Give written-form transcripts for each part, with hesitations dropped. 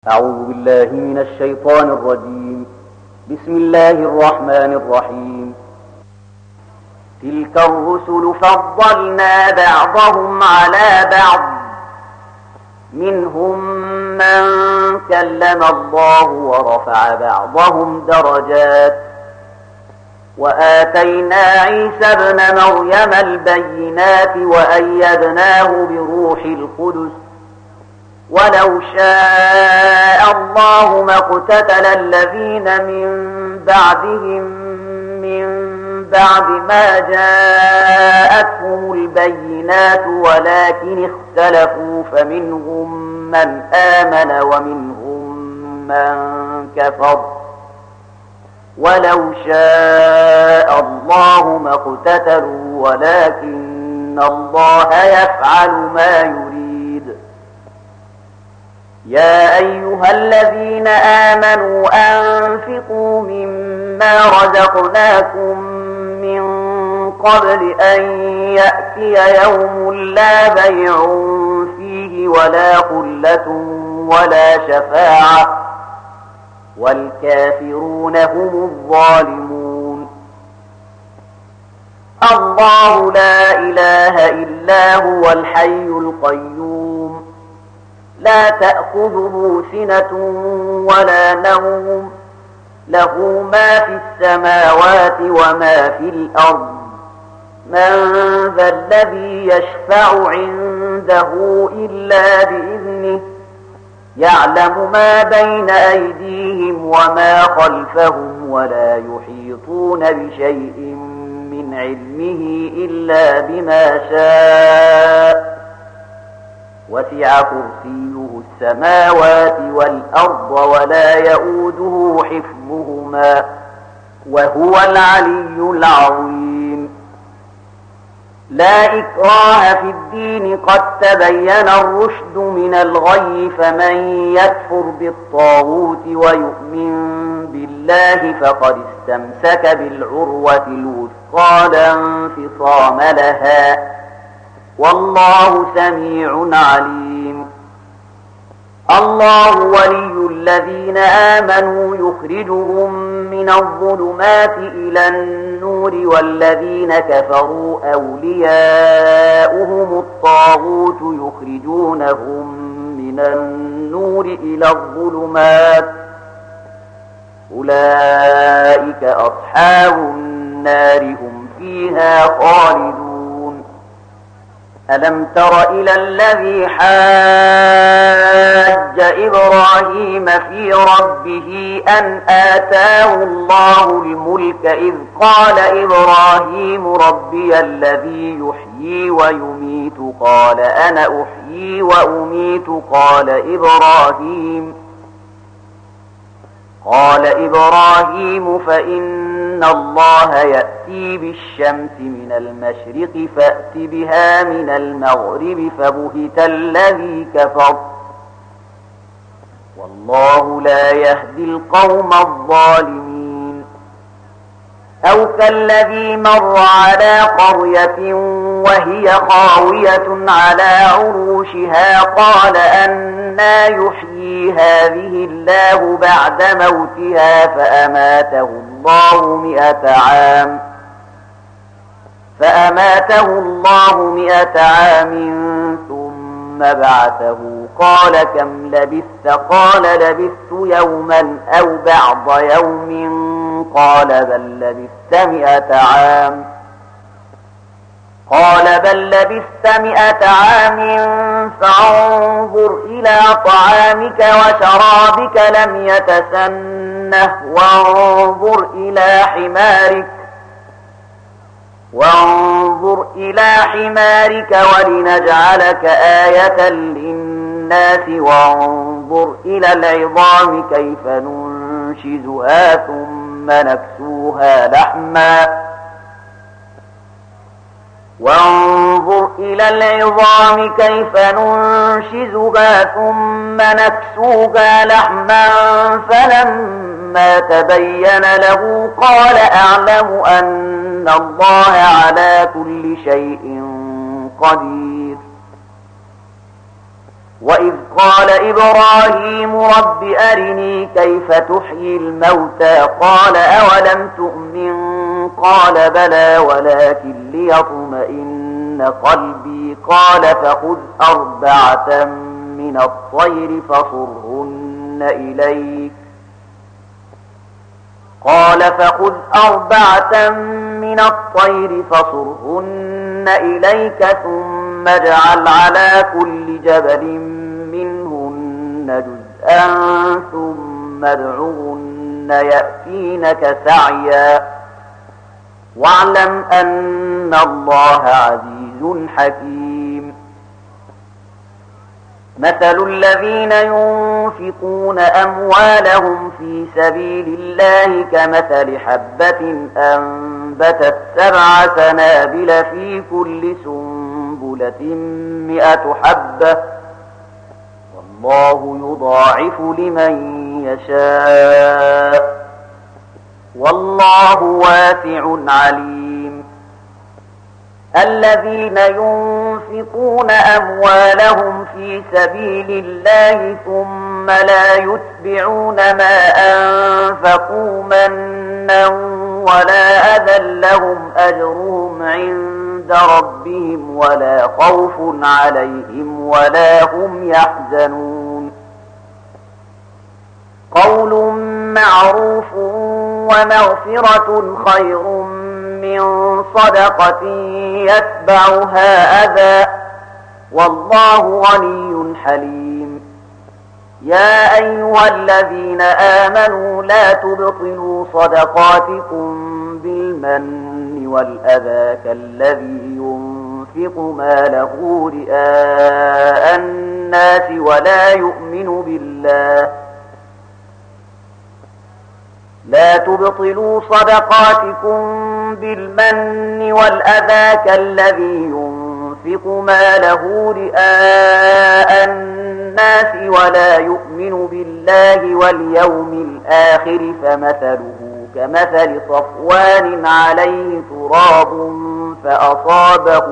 أعوذ بالله من الشيطان الرجيم. بسم الله الرحمن الرحيم. تلك الرسل فضلنا بعضهم على بعض، منهم من كلم الله ورفع بعضهم درجات، وآتينا عيسى ابن مريم البينات وأيدناه بروح القدس، ولو شاء الله ما اقتتل الذين من بعدهم من بعد ما جاءتهم البينات ولكن اختلفوا، فمنهم من آمن ومنهم من كفر، ولو شاء الله ما اقتتلوا ولكن الله يفعل ما يريد. يا أيها الذين آمنوا أنفقوا مما رزقناكم من قبل أن يأتي يوم لا بيع فيه ولا خلة ولا شفاعة، والكافرون هم الظالمون. الله لا إله إلا هو الحي القيوم، لا تأخذه سنة ولا نوم، له ما في السماوات وما في الأرض. من ذا الذي يشفع عنده إلا بإذنه، يعلم ما بين أيديهم وما خلفهم، ولا يحيطون بشيء من علمه إلا بما شاء. وسع كرسيه السماوات والأرض ولا يؤوده حفظهما، وهو العلي العظيم. لا إكراه في الدين، قد تبين الرشد من الغي، فمن يكفر بالطاغوت ويؤمن بالله فقد استمسك بالعروة الوثقى لا انفصام لها، والله سميع عليم. الله ولي الذين آمنوا يخرجهم من الظلمات إلى النور، والذين كفروا أولياؤهم الطاغوت يخرجونهم من النور إلى الظلمات، أولئك أصحاب النار هم فيها خالدون. ألم تر إلى الذي حاج إبراهيم في ربه أن آتاه الله الملك، إذ قال إبراهيم ربي الذي يحيي ويميت، قال أنا أحيي وأميت. قال إبراهيم فإن الله يأتي بالشمس من المشرق فأت بها من المغرب، فبهت الذي كفر، والله لا يهدي القوم الظالمين. أو كالذي مر على قرية وهي خاوية على عروشها، قال أنى يحيي هذه الله بعد موتها، فأماته الله 100 عام ثم بعثه، قال كم لبثت؟ قال لبثت يوما أو بعض يوم، قال بل لبثت 100 عام. قال بل لبثت 100 عام، فانظر إلى طعامك وشرابك لم يتسنه، وانظر إلى حمارك ولنجعلك آية للناس، وانظر إلى العظام كيف ننشزها ثم نكسوها لحما، فلما تبين له قال أعلم أن الله على كل شيء قدير. وإذ قال إبراهيم رب أرني كيف تحيي الموتى قال أولم تؤمن قال بلى ولكن ليطمئن قلبي قال فخذ أربعة من الطير فصرهن إليك ثم اجعل على كل جبل منهن جزءا ثم ادعهن يأتينك سعيا واعلم أن الله عزيز حكيم. مثل الذين ينفقون أموالهم في سبيل الله كمثل حبة أنبتت 7 سنابل في كل سنبلة 100 حبة والله يضاعف لمن يشاء والله واسع عليم. الذين ينفقون أموالهم في سبيل الله ثم لا يتبعون ما أنفقوا منا ولا أذى لهم أجرهم عند ربهم ولا خوف عليهم ولا هم يحزنون. قول معروف ومغفرة خير من صدقة يتبعها أذى والله غني حليم. يا أيها الذين آمنوا لا تبطلوا صدقاتكم بالمن والأذى كالذي ينفق ماله رئاء الناس ولا يؤمن بالله لا تبطلوا صدقاتكم بالمن والأذى كالذي ينفق ماله رئاء الناس ولا يؤمن بالله واليوم الآخر كمثل صفوان عليه تراب فأصابه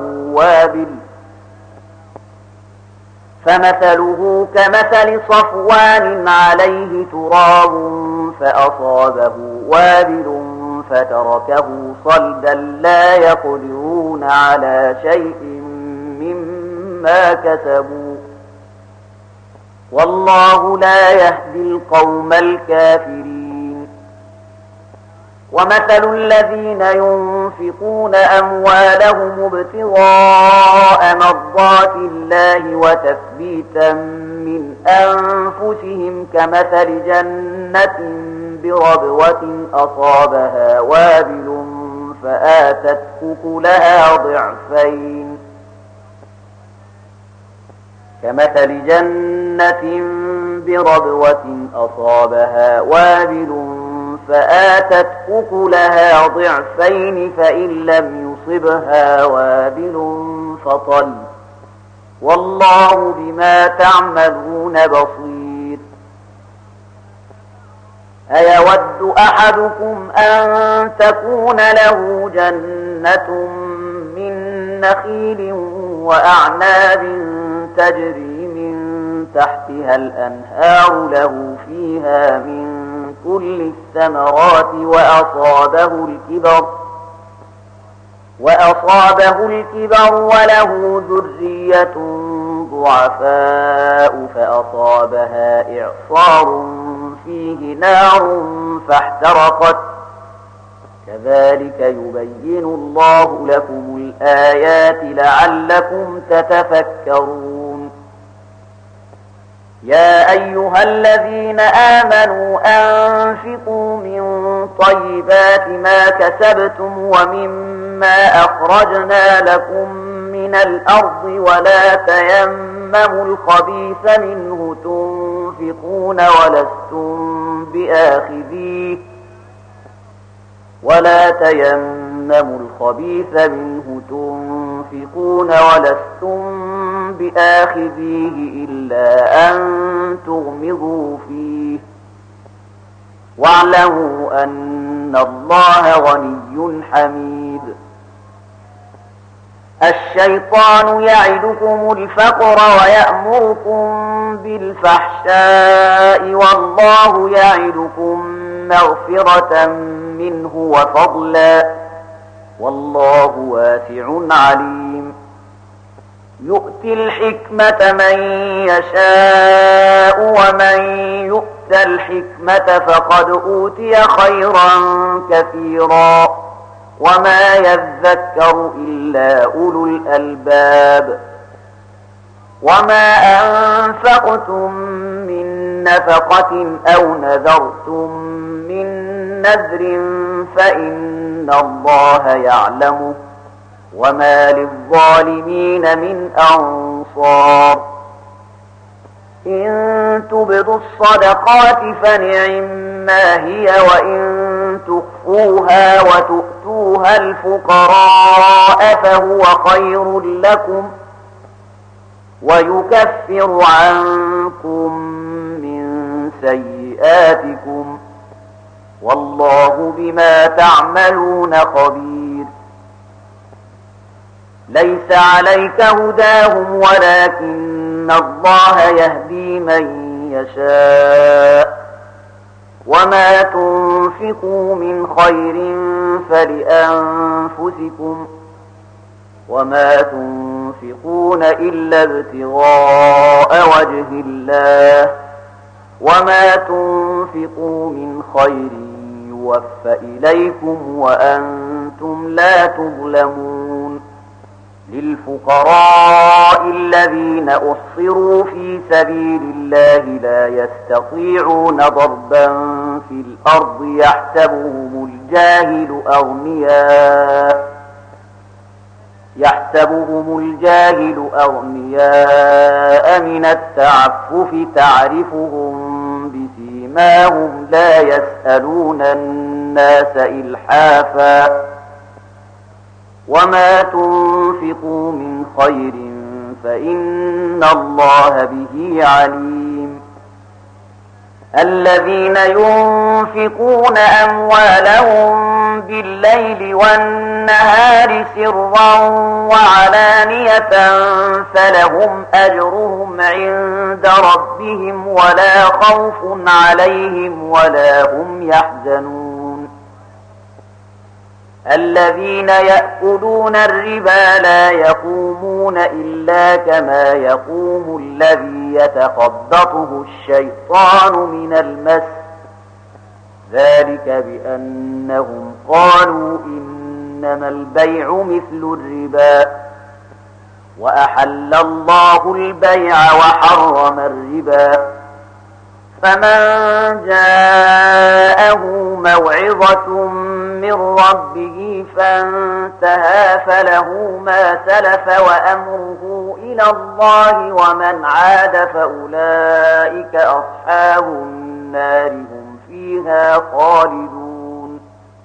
وابل فتركه صلدا لا يقدرون على شيء مما كسبوا والله لا يهدي القوم الكافرين. ومثل الذين ينفقون أموالهم ابتغاء مرضات الله وتثبيتا من أنفسهم كمثل جنة بربوة أصابها وابل فآتت أكلها ضعفين فإن لم يصبها وابل فطل والله بما تعملون بصير. أيود أحدكم أن تكون له جنة من نخيل وأعناب تجري من تحتها الأنهار له فيها من كل الثمرات وأصابه الكبر وله ذرية ضعفاء فأصابها إعصار فيه نار فاحترقت كذلك يبين الله لكم الآيات لعلكم تتفكرون. يا أيها الذين آمنوا أنفقوا من طيبات ما كسبتم ومما أخرجنا لكم من الأرض ولا تيمموا الخبيث منه تنفقون ولستم بآخذيه إلا أن تغمضوا فيه واعلموا أن الله غني حميد. الشيطان يعدكم الفقر ويأمركم بالفحشاء والله يعدكم مغفرة منه وفضلا والله واسع عليم يؤتي الحكمة من يشاء ومن يؤت الحكمة فقد أوتي خيرا كثيرا وما يذكر إلا أولو الألباب وما أنفقتم من نفقة أو نذرتم من نذر فإن الله يعلمه وما للظالمين من أنصار إن تبدوا الصدقات فنعما هي وإن تخفوها وتؤتوها الفقراء فهو خير لكم ويكفر عنكم من سيئاتكم والله بما تعملون خبير ليس عليك هداهم ولكن الله يهدي من يشاء وما تنفقوا من خير فلأنفسكم وما تنفقون إلا ابتغاء وجه الله وما تنفقوا من خير يوفى إليكم وأنتم لا تظلمون للفقراء الذين أحصروا في سبيل الله لا يستطيعون ضربا في الأرض يحسبهم الجاهل أغنياء من التعفف تعرفهم بسيماهم لا يسألون الناس إلحافا وما تنفقوا من خير فإن الله به عليم الذين ينفقون أموالهم بالليل والنهار سرا وعلانية فلهم أجرهم عند ربهم ولا خوف عليهم ولا هم يحزنون الذين يأكلون الربا لا يقومون إلا كما يقوم الذي يتخبطه الشيطان من المس ذلك بأنهم قالوا إنما البيع مثل الربا وأحل الله البيع وحرم الربا فمن جاءه موعظة من ربه فانتهى فله ما سلف وأمره إلى الله ومن عاد فأولئك أصحاب النار هم فيها خالدون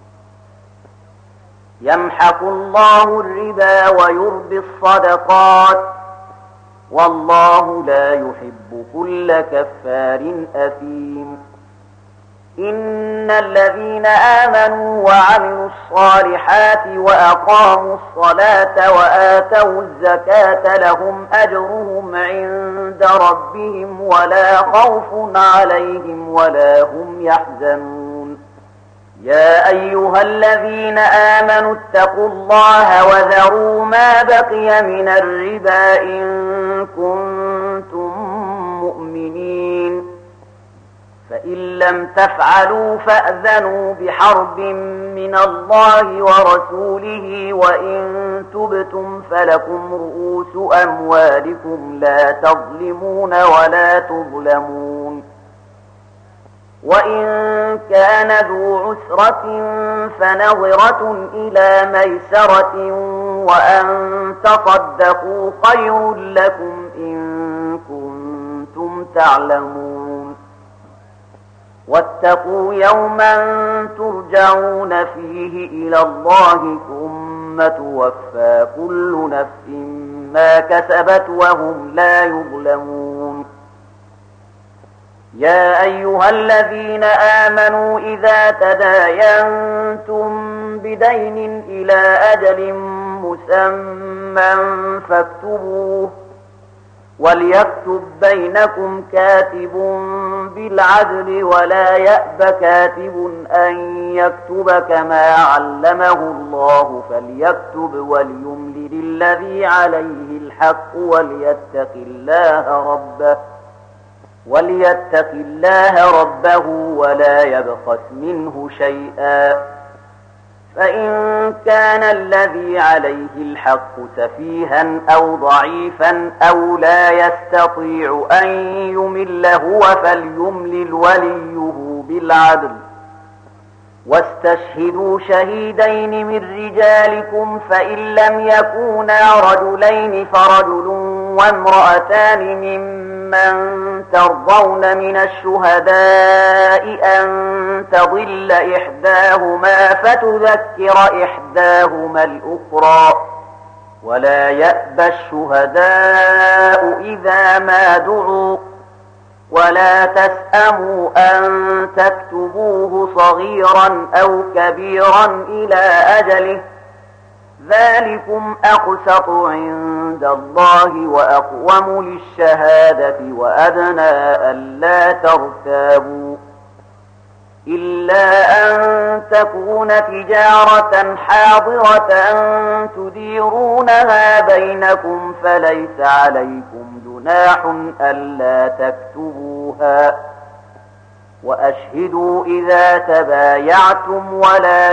يمحق الله الربا ويربي الصدقات والله لا يحب كل كفار أثيم إن الذين آمنوا وعملوا الصالحات وأقاموا الصلاة وآتوا الزكاة لهم أجرهم عند ربهم ولا خوف عليهم ولا هم يحزنون يا أيها الذين آمنوا اتقوا الله وذروا ما بقي من الربا إن كنتم مؤمنين فإن لم تفعلوا فأذنوا بحرب من الله ورسوله وإن تبتم فلكم رؤوس أموالكم لا تظلمون ولا تظلمون وإن كان ذو عسرة فنظرة إلى ميسرة وأن تصدقوا خير لكم إن كنتم تعلمون واتقوا يوما ترجعون فيه إلى الله ثم توفى كل نفس ما كسبت وهم لا يظلمون يا أيها الذين آمنوا إذا تداينتم بدين إلى أجل مسمى فاكتبوه وليكتب بينكم كاتب بالعدل ولا يأب كاتب أن يكتب كما علمه الله فليكتب وليملل الذي عليه الحق وليتق الله ربه ولا يبخس منه شيئا فإن كان الذي عليه الحق سفيها أو ضعيفا أو لا يستطيع أن يمل هو فليملل وليه بالعدل واستشهدوا شهيدين من رجالكم فإن لم يكونا رجلين فرجل وامرأتان ممن ترضون من الشهداء أن تضل إحداهما فتذكر إحداهما الأخرى ولا يأبى الشهداء إذا ما دعوا ولا تسأموا أن تكتبوه صغيرا أو كبيرا إلى أجله ذلكم أقسط عند الله وأقوم للشهادة وأدنى ألا ترتابوا إلا أن تكون تجارة حاضرة تديرونها بينكم فليس عليكم جناح ألا تكتبوها وأشهدوا إذا تبايعتم ولا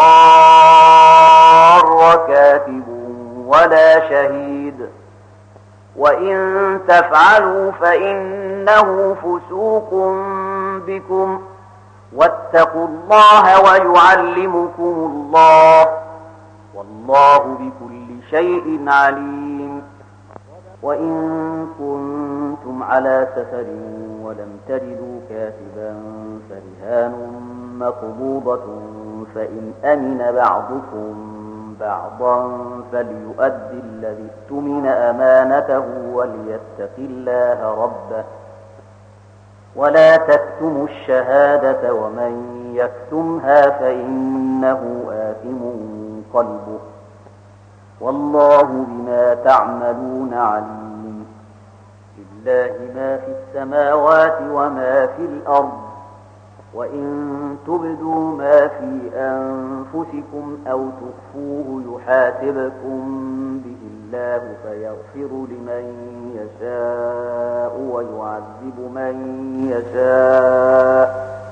يضار كاتب ولا شهيد وإن تفعلوا فإنه فسوق بكم واتقوا الله ويعلمكم الله والله بكل شيء عليم وإن كنتم على سفر ولم تجدوا كاتبا فرهان مقبوضة فإن أمن بعضكم بعضا فليؤدي الذي اؤتمن أمانته وليتق الله ربه ولا تكتموا الشهادة ومن يكتمها فإنه آثم قلبه والله بما تعملون عليم لله ما في السماوات وما في الأرض وإن تبدوا ما في أنفسكم أو تخفوه يحاسبكم به الله فيغفر لمن يشاء ويعذب من يشاء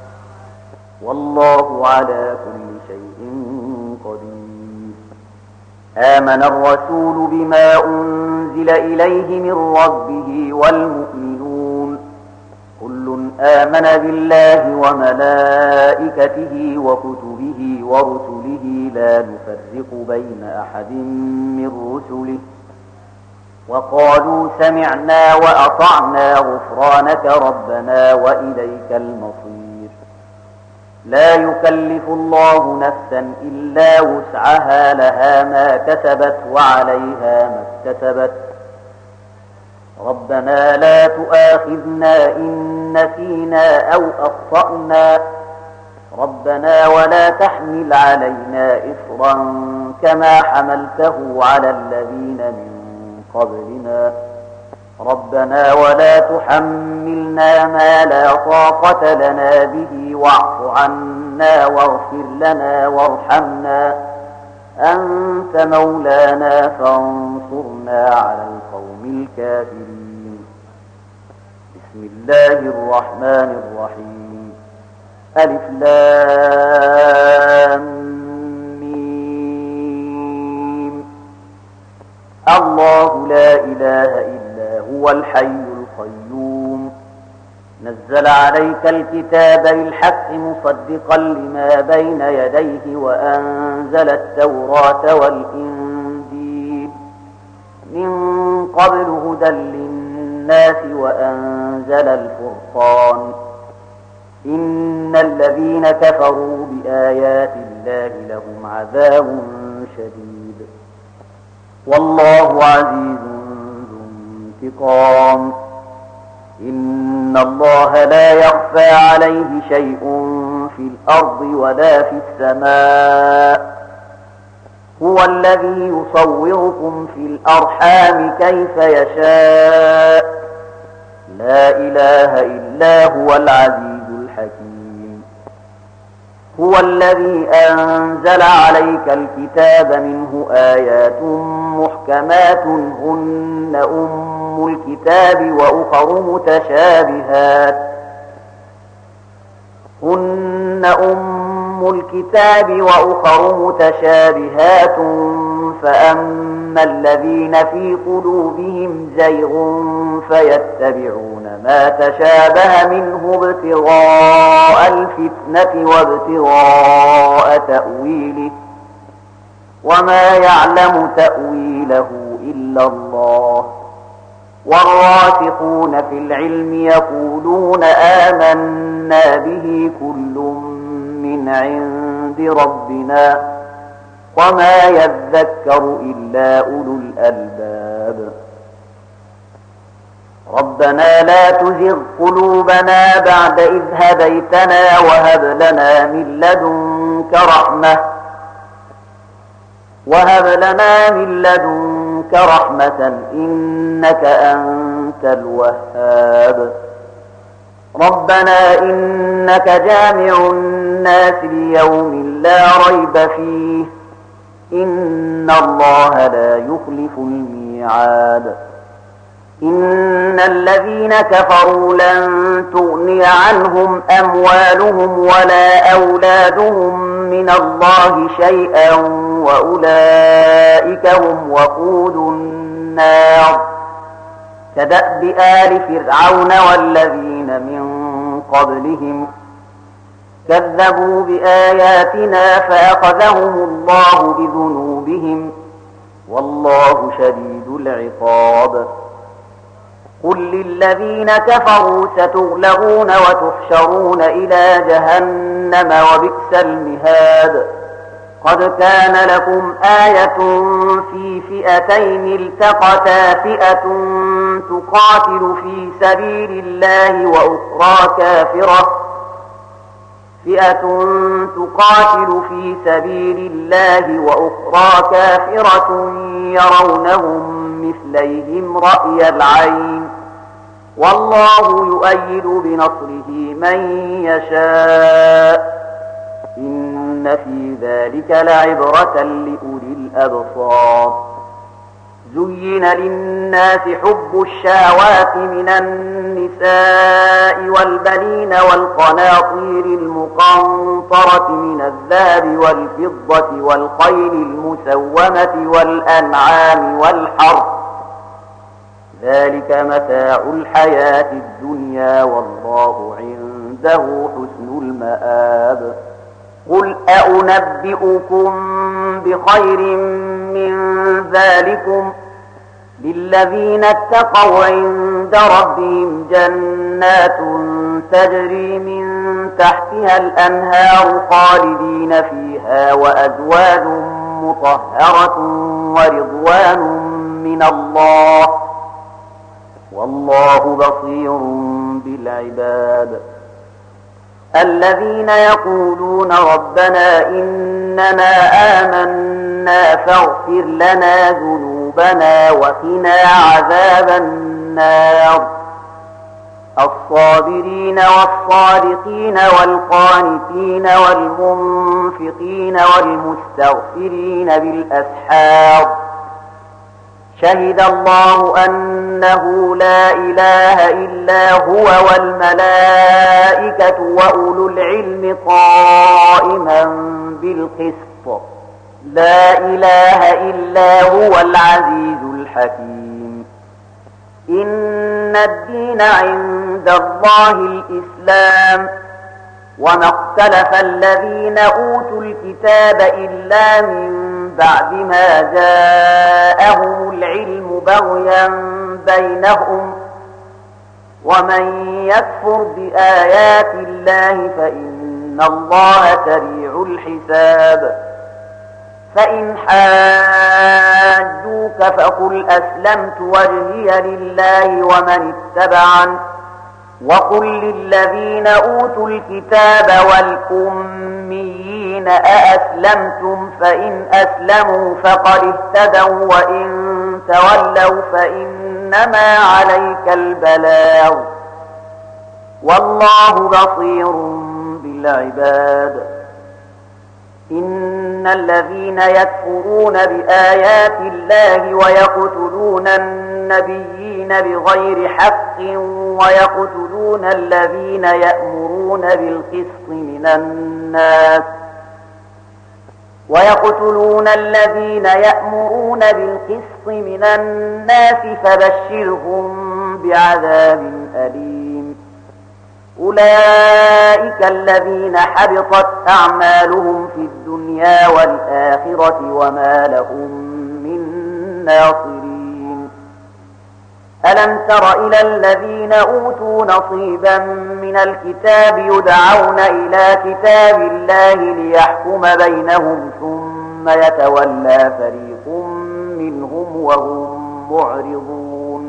والله على كل شيء قدير آمن الرسول بما أنزل إليه من ربه والمؤمنون كل آمن بالله وملائكته وكتبه ورسله لا نفرق بين أحد من رسله وقالوا سمعنا وأطعنا غفرانك ربنا وإليك المصير لا يكلف الله نفسا إلا وسعها لها ما كسبت وعليها ما اكتسبت ربنا لا تؤاخذنا إن نسينا أو أخطأنا ربنا ولا تحمل علينا إصرا كما حملته على الذين من قبلنا ربنا ولا تحملنا ما لا طاقة لنا به واعف عنا واغفر لنا وارحمنا أنت مولانا فانصرنا على القوم الكافرين بسم الله الرحمن الرحيم ألف لام ميم الله لا إله إلا هو الحي القيوم نزل عليك الكتاب بالحق مصدقا لما بين يديه وأنزل التوراة والإنجيل من قبل هدى للناس وأنزل الفرقان إن الذين كفروا بآيات الله لهم عذاب شديد والله عزيز ذو انتقام إن الله لا يخفى عليه شيء في الأرض ولا في السماء هو الذي يصوركم في الأرحام كيف يشاء لا إله إلا هو العزيز الحكيم هو الذي أنزل عليك الكتاب منه آيات محكمات هن أم الكتاب وأخر متشابهات فأما الذين في قلوبهم زيغ فيتبعون ما تشابه منه ابتغاء الفتنة وابتغاء تأويله وما يعلم تأويله إلا الله والراسخون في العلم يقولون آمنا به كل من عند ربنا وما يذكر إلا أولو الألباب ربنا لا تزغ قلوبنا بعد إذ هديتنا وهب لنا من لدنك رحمة إنك أنت الوهاب ربنا إنك جامع الناس ليوم لا ريب فيه إن الله لا يخلف الميعاد إن الذين كفروا لن تغني عنهم أموالهم ولا أولادهم من الله شيئا وأولئك هم وقود النار كدأب آل فرعون والذين من قبلهم كذبوا بآياتنا فأخذهم الله بذنوبهم والله شديد العقاب قل للذين كفروا ستغلبون وتحشرون إلى جهنم وبئس المهاد قد كان لكم آية في فئتين التقتا فئة تقاتل في سبيل الله وأخرى كافرة يرونهم مثليهم رأي العين والله يؤيد بنصره من يشاء إن في ذلك لعبرة لأولي الأبصار زين للناس حب الشهوات من النساء والبنين والقناطير المقنطرة من الذهب والفضة والخيل المسومة والأنعام والحرث ذلك متاع الحياة الدنيا والله عنده حسن المآب قل أنبئكم بخير من ذلكم للذين اتقوا عند ربهم جنات تجري من تحتها الأنهار خالدين فيها وأزواج مطهرة ورضوان من الله والله بصير بالعباد الذين يقولون ربنا إننا آمنا فاغفر لنا ذنوبنا وقنا عذاب النار الصابرين والصادقين والقانتين والمنفقين والمستغفرين بالأسحار شهد الله أنه لا إله إلا هو والملائكة وأولو العلم قائما بالقسط لا إله إلا هو العزيز الحكيم إن الدين عند الله الإسلام وما اختلف الذين أوتوا الكتاب إلا من بعد ما جاءهم العلم بغيا بينهم ومن يكفر بآيات الله فإن الله سريع الحساب فإن حاجوك فقل أسلمت وجهي لله ومن اتبعن وقل للذين أوتوا الكتاب والأميين المشركين أأسلمتم فإن أسلموا فقد اهتدوا وإن تولوا فإنما عليك البلاغ والله بصير بالعباد. إن الذين يكفرون بآيات الله ويقتلون النبيين بغير حق ويقتلون الذين يأمرون بالقسط من الناس فبشرهم بعذاب أليم. أولئك الذين حبطت أعمالهم في الدنيا والآخرة وما لهم من ناصرين. ألم تر إلى الذين أوتوا نصيبا من الكتاب يدعون إلى كتاب الله ليحكم بينهم ثم يتولى فريق منهم وهم معرضون.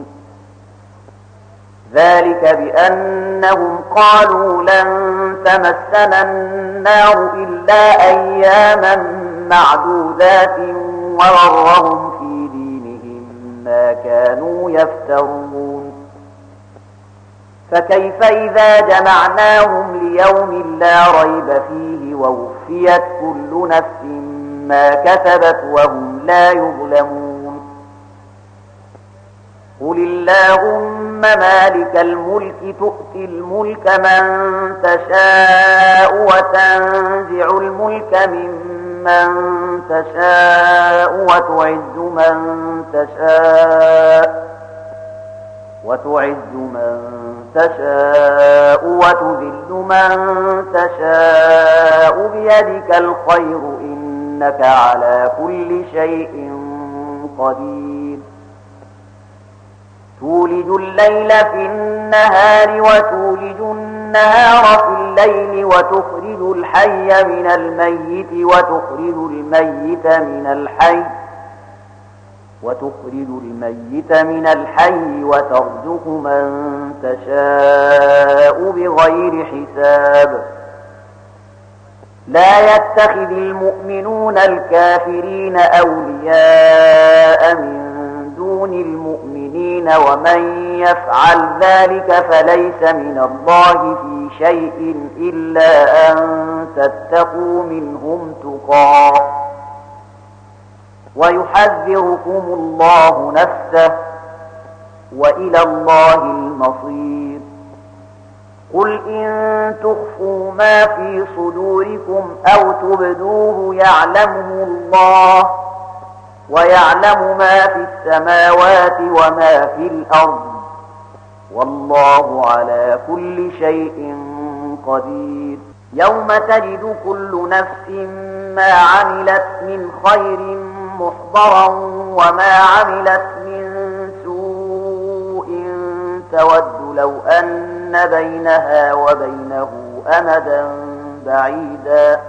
ذلك بأنهم قالوا لن تمسنا النار إلا أياما معدودات وغرهم في دينهم ما كانوا يفترون. فكيف إذا جمعناهم ليوم لا ريب فيه ووفيت كل نفس ما كسبت وهم لا يظلمون. قل اللهم مالك الملك تؤتي الملك من تشاء وتنزع الملك ممن تشاء وتعز من تشاء وتذل من تشاء بيدك الخير إنك على كل شيء قدير. تولج الليل في النهار وتولج النهار في الليل وتخرج الحي من الميت وترزق من تشاء بغير حساب. لا يتخذ المؤمنون الكافرين أولياء من دون المؤمنين ومن يفعل ذلك فليس من الله في شيء إلا أن تتقوا منهم تقاه ويحذركم الله نفسه وإلى الله المصير. قل إن تخفوا ما في صدوركم أو تبدوه يعلمه الله ويعلم ما في السماوات وما في الأرض والله على كل شيء قدير. يوم تجد كل نفس ما عملت من خير محضرا وما عملت من سوء تود لو أن بينها وبينه أمدا بعيدا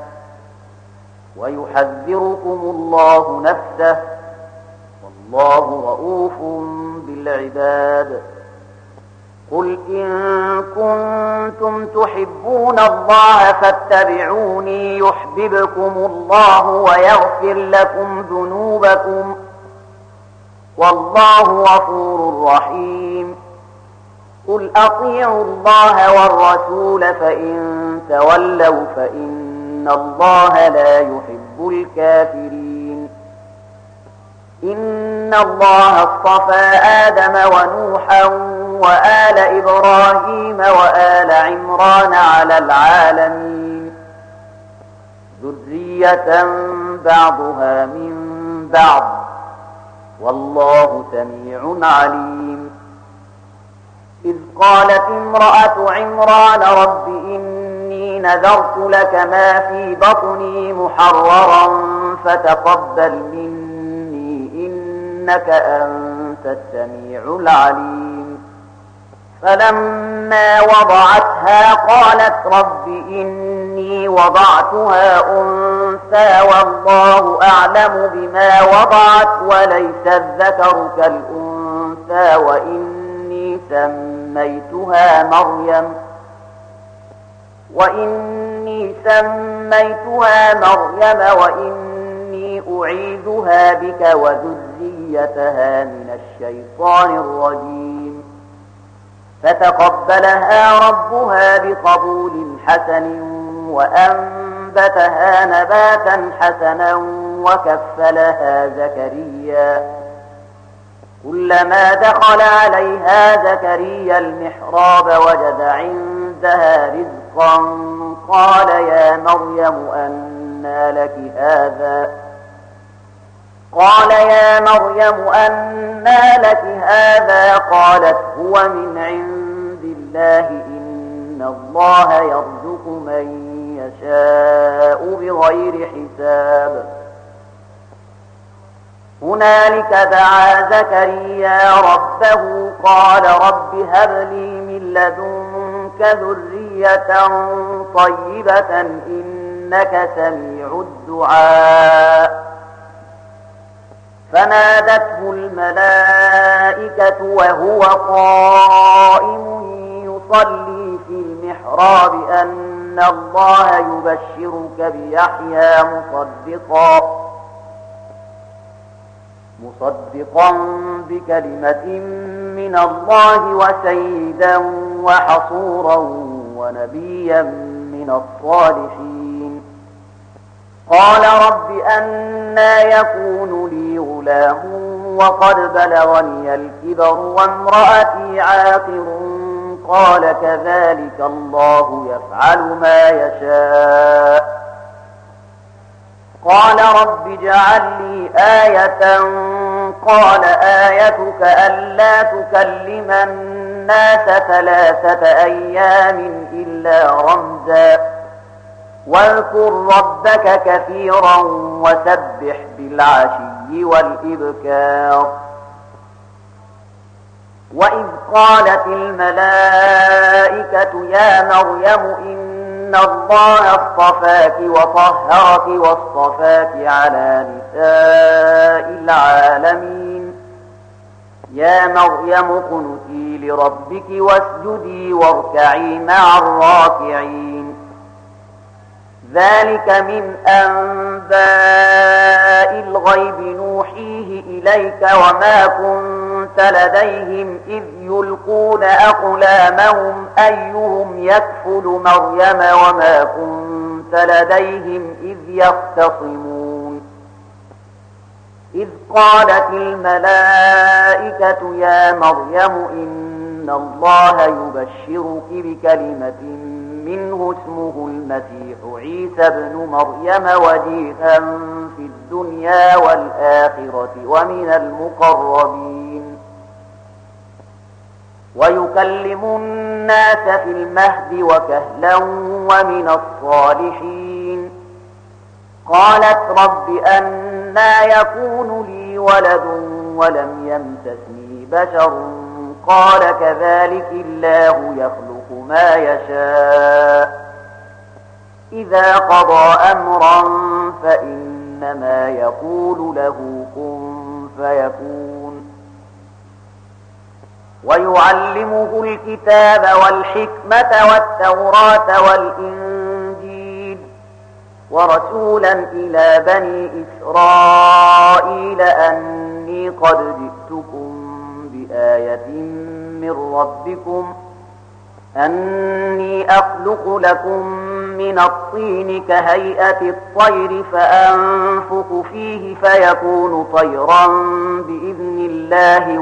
ويحذركم الله نفسه والله رؤوف بالعباد. قل إن كنتم تحبون الله فاتبعوني يحببكم الله ويغفر لكم ذنوبكم والله غفور رحيم. قل أطيعوا الله والرسول فإن تولوا فإن الله لا يحب الكافرين. إن الله اصطفى آدم ونوحا وآل إبراهيم وآل عمران على العالمين ذرية بعضها من بعض والله سميع عليم. إذ قالت امرأة عمران رب إني نذرت لك ما في بطني محررا فتقبل مني إنك أنت السميع العليم. فلما وضعتها قالت رب إني وضعتها أنثى والله أعلم بما وضعت وليس الذكر كالأنثى وإني سميتها مريم وإني أعيذها بك وذريتها من الشيطان الرجيم فتقبلها ربها بقبول حسن وأنبتها نباتا حسنا وكفلها زكريا كلما دخل عليها زكريا المحراب وجد عندها رزقا قال يا مريم أنى لك هذا قالت هو من عند الله إن الله يرزق من يشاء بغير حساب هنالك دعا زكريا ربه قال رب هب لي من لدنك ذرية طيبة إنك سميع الدعاء فنادته الملائكة وهو قائم يصلي في المحراب أن الله يبشرك بيحيى مصدقا بكلمة من الله وسيدا وحصورا ونبيا من الصالحين قال رب أنى يكون لي غلام وقد بلغني الكبر وامرأتي عاقر قال كذلك الله يفعل ما يشاء قال رب اجعل لي آية قال آيتك ألا تكلم الناس 3 أيام إلا رمزا واذكر ربك كثيرا وسبح بالعشي والإبكار وإذ قالت الملائكة يا مريم إن الله اصطفاك وطهرك واصطفاك على نساء العالمين يا مريم اقنتي لربك واسجدي واركعي مع الراكعين ذلك من أنباء الغيب نوحيه إليك وما كنت لديهم إذ يلقون أقلامهم أيهم يكفل مريم وما كنت لديهم إذ يختصمون إذ قالت الملائكة يا مريم إن الله يبشرك بكلمة منه اسمه المسيح عيسى ابن مريم وجيها في الدنيا والآخرة ومن المقربين ويكلم الناس في المهد وكهلا ومن الصالحين قالت رب أنى يكون لي ولد ولم يمسسني بشر قال كذلك الله يخلق ما يشاء إذا قضى أمرا فإنما يقول له كن فيكون ويعلمه الكتاب والحكمة والتوراة والإنجيل ورسولا إلى بني إسرائيل أني قد جئتكم بآية من ربكم أني أخلق لكم من الطين كهيئة الطير فأنفخ فيه فيكون طيرا بإذن الله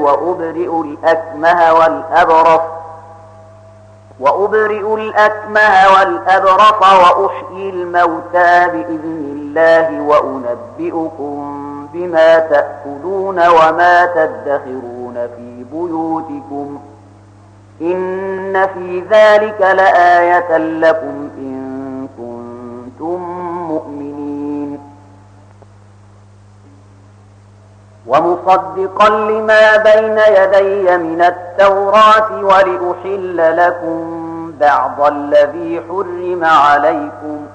وأبرئ الأكمه والأبرص وأحيي الموتى بإذن الله وأنبئكم بما تأكلون وما تدخرون في بيوتكم إن في ذلك لآية لكم إن كنتم مؤمنين ومصدقا لما بين يدي من التوراة ولأحل لكم بعض الذي حرم عليكم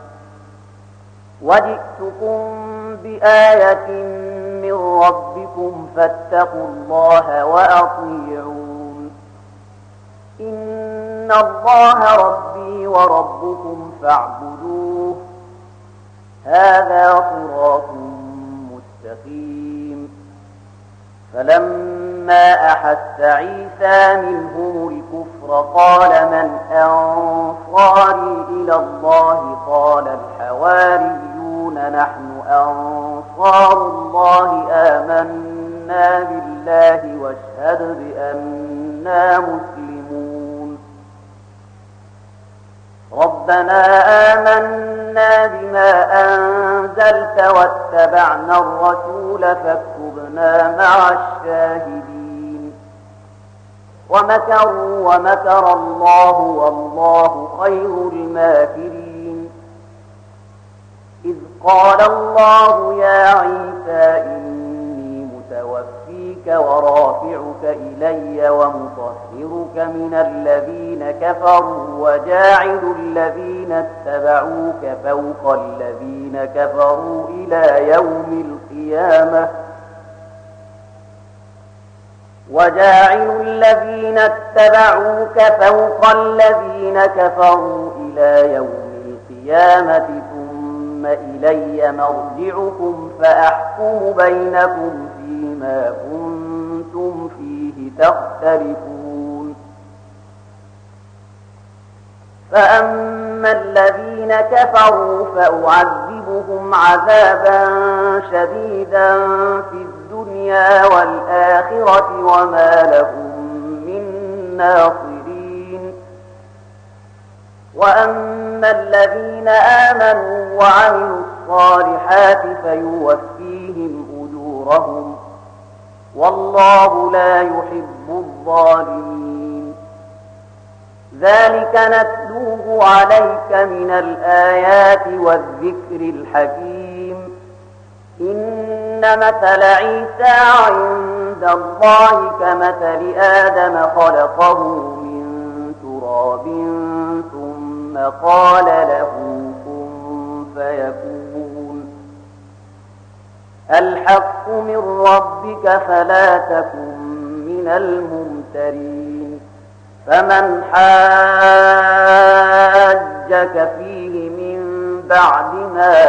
وجئتكم بآية من ربكم فاتقوا الله وأطيعون إن إن الله ربي وربكم فاعبدوه هذا صراط مستقيم. فلما أحس عيسى منهم الكفر قال من أنصاري إلى الله قال الحواريون نحن أنصار الله آمنا بالله واشهد بأننا مسلمون. ربنا آمنا بما أنزلت واتبعنا الرسول فاكتبنا مع الشاهدين. ومكروا ومكر الله والله خير الماكرين. إذ قال الله يا عيسى إني متوفيك ورافعك إلي ومطهرك من الذين كفروا وجاعل الذين اتبعوك فوق الذين كفروا إلى يوم القيامة ثم إلي مرجعكم فأحكم بينكم فيما كنتم فيه تختلفون. فأما الذين كفروا فأعذبهم عذابا شديدا في الدنيا والآخرة وما لهم من ناصرين. وأما الذين آمنوا وعملوا الصالحات فيوفيهم أجورهم والله لا يحب الظالمين. ذلك نتلوه عليك من الآيات والذكر الحكيم. إن مثل عيسى عند الله كمثل آدم خلقه من تراب ثم قال له كن فيكون. الحق من ربك فلا تكن من الممترين. فمن حاجك فيه من بعد ما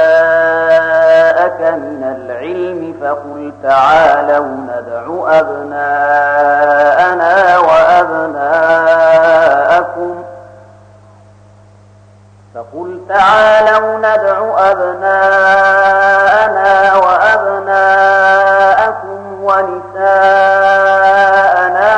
جاءك من العلم فقل تعالوا ندع أبناءنا وأبناءكم ونساءنا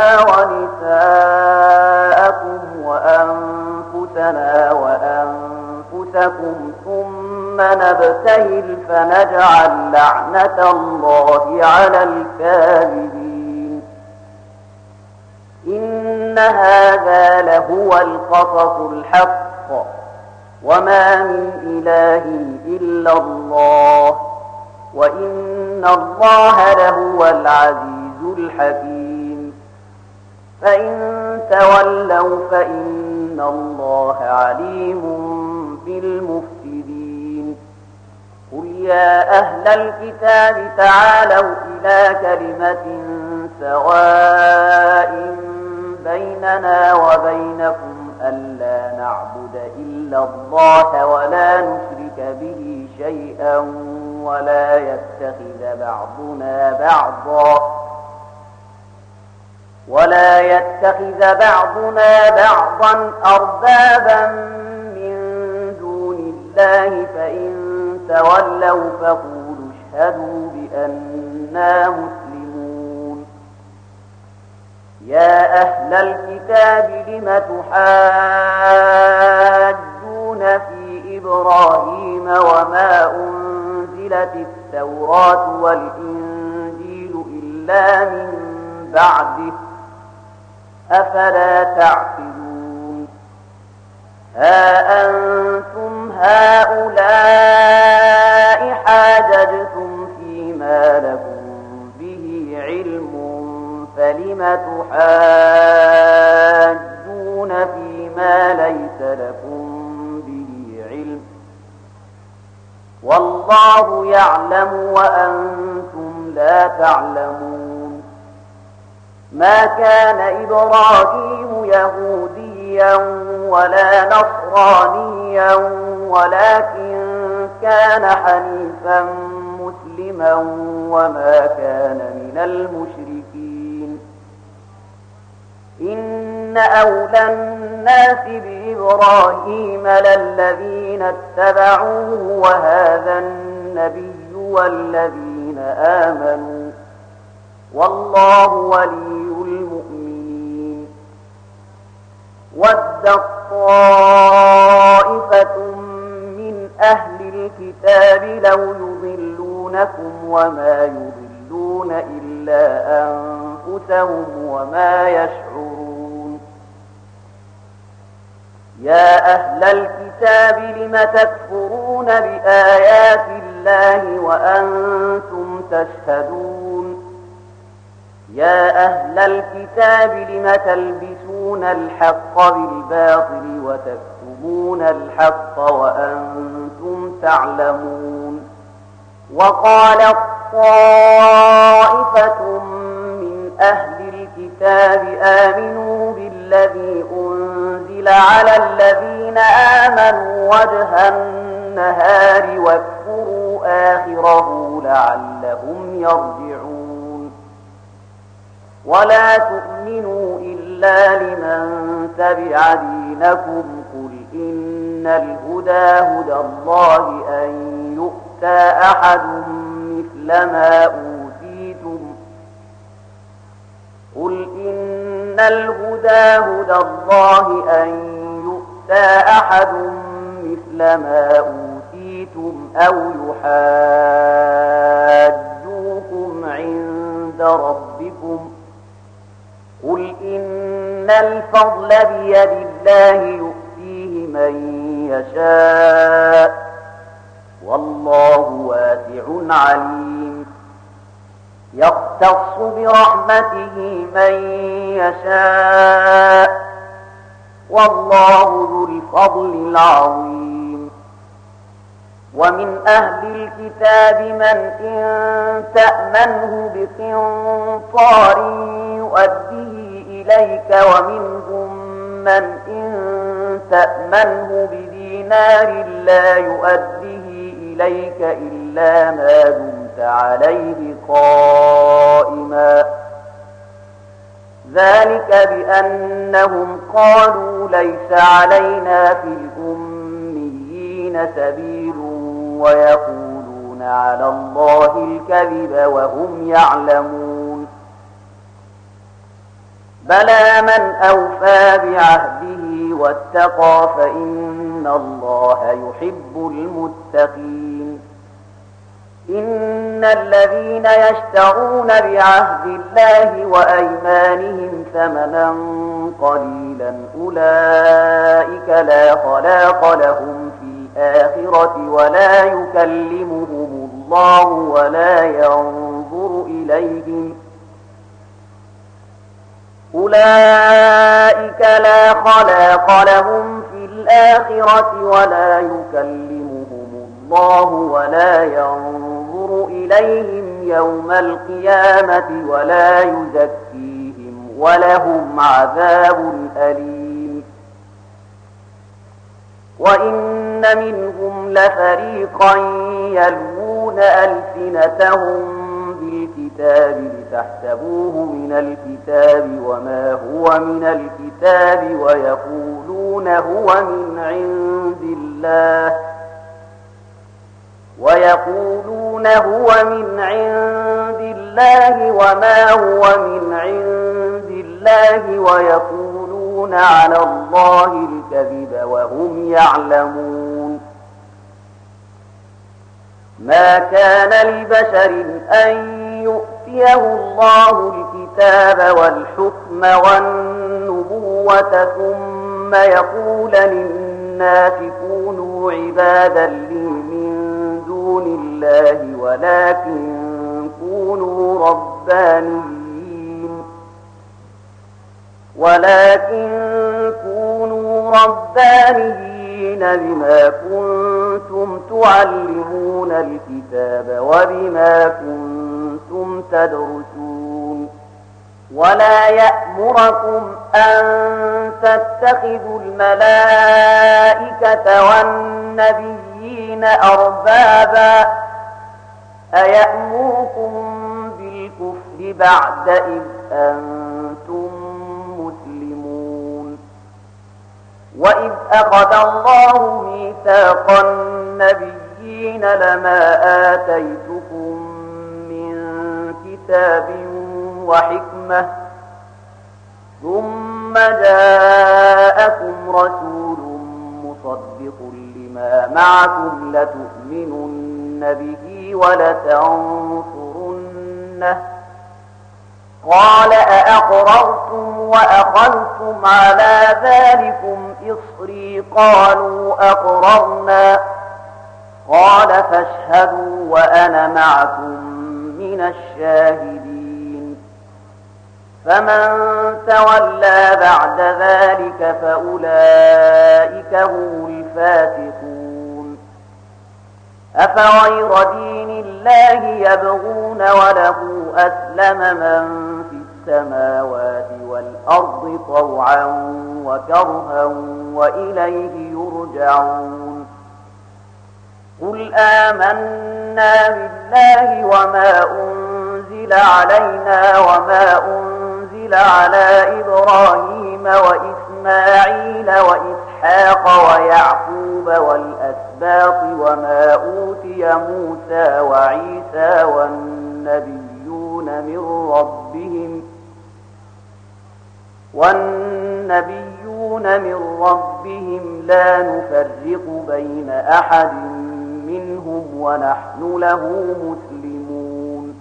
ونساءكم وأنفسنا وأنفسكم ثم نبتهل فنجعل لعنة الله على الكاذبين. إن هذا لهو القصص الحق وما من إله إلا الله وإن الله لهو العزيز الحكيم. فإن تولوا فإن الله عليم بالمفسدين. قل يا أهل الكتاب تعالوا إلى كلمة سواء بيننا وبينكم ألا نعبد إلا الله ولا نشرك به شيئا ولا يتخذ بعضنا بعضا أربابا من دون الله. فإن تولوا فقولوا اشهدوا بأننا مسلمون. يا أهل الكتاب لم تحاجون في إبراهيم وما أنزلت التوراة والإنجيل إلا من بعده أفلا تعقلون. ها أنتم هؤلاء حاججتم فيما لكم به علم فلم تحاجون فيما ليس لكم به علم والله يعلم وأنتم لا تعلمون. ما كان إبراهيم يهوديا يهوديا ولا نصرانيا ولكن كان حنيفا مسلما وما كان من المشركين. إن أولى الناس بإبراهيم للذين اتبعوه وهذا النبي والذين آمنوا والله ولي المؤمنين. ودت طائفة من أهل الكتاب لو يضلونكم وما يضلون إلا أنفسهم وما يشعرون. يا أهل الكتاب لم تكفرون بآيات الله وأنتم تشهدون. يا أهل الكتاب لم تلبسون الحق بالباطل وتكتمون الحق وأنتم تعلمون. وقالت طائفة من أهل الكتاب آمنوا بالذي أنزل على الذين آمنوا وجه النهار واكفروا آخره لعلهم يرجعون. ولا تؤمنوا إلا لمن تبع دينكم. قل إن الهدى هدى الله أن يؤتى أحد مثل ما أوتيتم. قل إن الهدى هدى الله أن يؤتى أحد مثل ما أوتيتم أو يحاجوكم عند ربكم. قل إن الفضل بيد الله يؤتيه من يشاء والله واسع عليم. يختص برحمته من يشاء والله ذو الفضل العظيم. ومن أهل الكتاب من إن تأمنه بقنطار يؤديه إليك ومنهم من إن تأمنه بدينار لا يؤديه إليك إلا ما دمت عليه قائما. ذلك بأنهم قالوا ليس علينا في الأميين سبيل ويقولون على الله الكذب وهم يعلمون. بلى من أوفى بعهده واتقى فإن الله يحب المتقين. إن الذين يشترون بعهد الله وأيمانهم ثمنا قليلا أولئك لا خلاق لهم في الآخرة ولا يكلمهم الله ولا ينظر إليهم. أولئك لا خلاق لهم في الآخرة ولا يكلمهم الله ولا ينظر إليهم يوم القيامة ولا يزكيهم ولهم عذاب أليم. وإن منهم لفريقا يلوون ألسنتهم بالكتاب لتحسبوه من الكتاب وما هو من الكتاب ويقولون هو من عند الله وما هو من عند الله ويقولون على الله الكذب وهم يعلمون. ما كان لبشر أن يؤتيه الله الكتاب والحكم والنبوة ثم يقول للناس كونوا عبادا لي من دون الله ولكن كونوا ربانيين بما كنتم تعلمون الكتاب وبما كنتم تدرسون. ولا يأمركم أن تتخذوا الملائكة والنبيين أربابا أيأمركم بالكفر بعد إذ أنتم مسلمون وإذ أخذ الله ميثاق النبيين لما آتيتكم من كتاب وحكمة ثم جاءكم رسول مصدق لما معكم لتؤمنن به ولتنصرنه قال أأقررتم وأخذتم على ذلكم إصري قالوا أقررنا قال فاشهدوا وأنا معكم من الشاهدين فمن تولى بعد ذلك فأولئك هم الفاسقون أفغير دين الله يبغون وله أسلم من في السماوات والأرض طوعا وكرها وإليه يرجعون قل آمنا بالله وما أنزل علينا وما أنزل على إبراهيم وإسماعيل وإسحاق ويعقوب والأسباط وما أوتي موسى وعيسى والنبيون من ربهم لا نفرق بين أحد منهم ونحن له مسلمون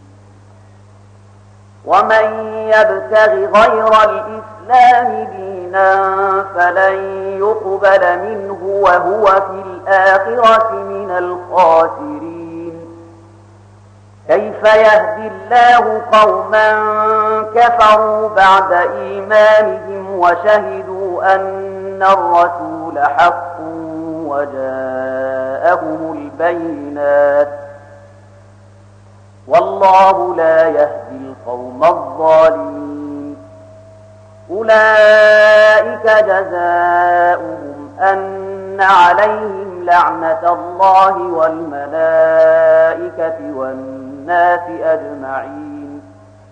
ومن يبتغ غير الإسلام دينا فلن يقبل منه وهو في الآخرة من الخاسرين كيف يهدي الله قوما كفروا بعد إيمانهم وشهدوا أن الرسول حق وجاءهم البينات والله لا يهدي القوم الظالمين أولئك جزاؤهم أن عليهم لعنة الله والملائكة والناس أجمعين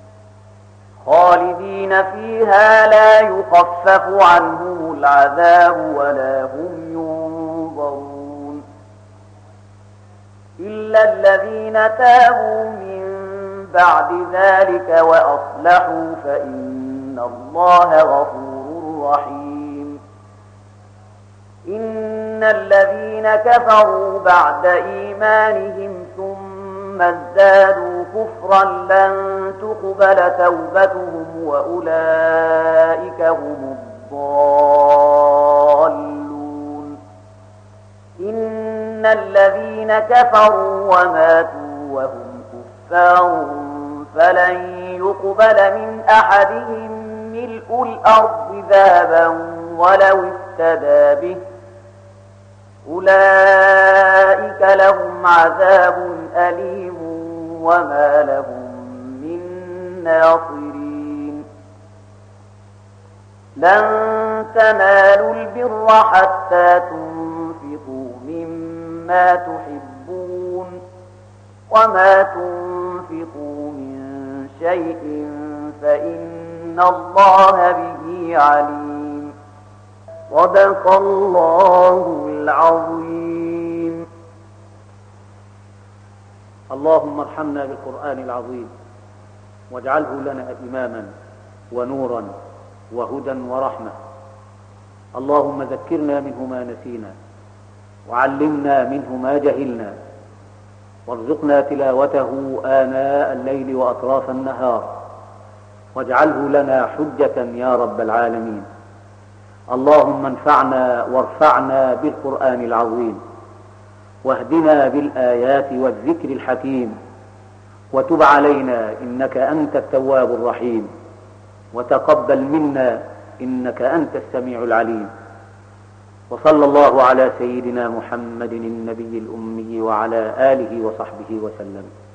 خالدين فيها لا يخفف عنهم العذاب ولا هم ينظرون إلا الذين تابوا من بعد ذلك وأصلحوا فإن الله غفور رحيم إن الذين كفروا بعد إيمانهم ثم ازدادوا كفرا لن تقبل توبتهم وأولئك هم الضالون إن الذين كفروا وماتوا وهم كفار فلن يقبل من أحدهم ملء الأرض ذهبا ولو افتدى به أولئك لهم عذاب أليم وما لهم من ناصرين لن تنالوا البر حتى تنفقوا مما تحبون وما تنفقوا من شيء فإن الله به عليم صدق الله العظيم. اللهم ارحمنا بالقرآن العظيم واجعله لنا إماما ونورا وهدى ورحمة. اللهم ذكرنا منه ما نسينا وعلمنا منه ما جهلنا وارزقنا تلاوته آناء الليل وأطراف النهار واجعله لنا حجة يا رب العالمين. اللهم انفعنا وارفعنا بالقرآن العظيم واهدنا بالآيات والذكر الحكيم وتب علينا إنك أنت التواب الرحيم وتقبل منا إنك أنت السميع العليم. وصلى الله على سيدنا محمد النبي الأمي وعلى آله وصحبه وسلم.